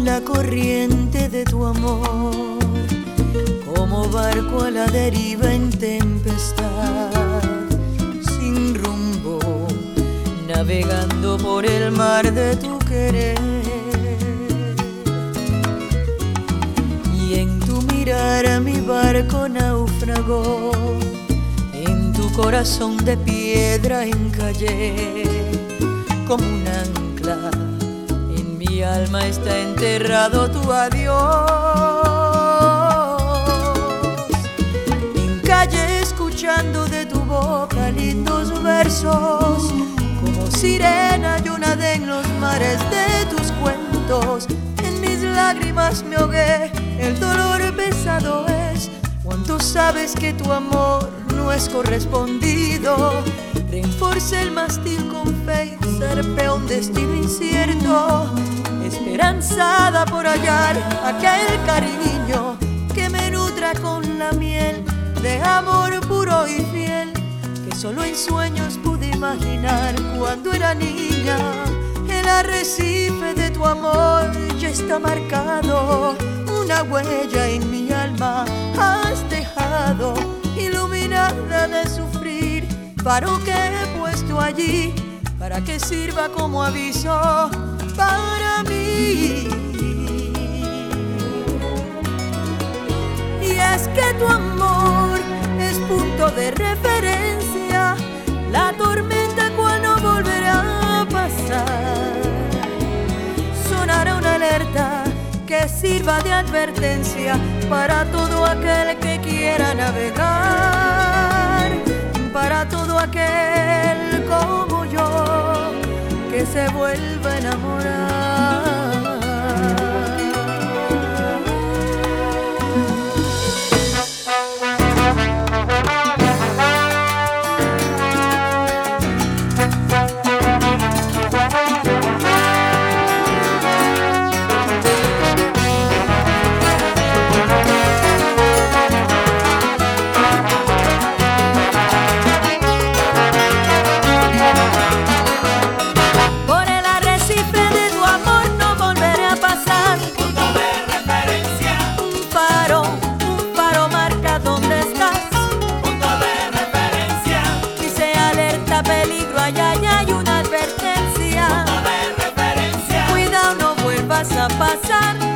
la corriente de tu amor, como barco a la deriva en tempestad, sin rumbo, navegando por el mar de tu querer. Y en tu mirar mi barco naufragó, en tu corazón de piedra encallé, como un ancla. En mi alma está enterrado tu adiós. Encallé escuchando de tu boca lindos versos, como sirena yo nadé en los mares de tus cuentos. En mis lágrimas me ahogué, el dolor pesado es cuánto sabes que tu amor no es correspondido. Reenforcé el mástil con fe y zarpé un destino incierto, esperanzada por hallar aquel cariño que me nutra con la miel de amor puro y fiel, que solo en sueños pude imaginar cuando era niña. El arrecife de tu amor ya está marcado, una huella en mi alma has dejado, iluminada de sufrir, faro que he puesto allí para que sirva como aviso para mí. Y es que tu amor es punto de referencia, la tormenta cual no volverá a pasar. Sonará una alerta que sirva de advertencia para todo aquel que quiera navegar, para todo aquel como yo que se vuelva a enamorar. Peligro, allá hay una advertencia. Punto de referencia. Cuidado, no vuelvas a pasar.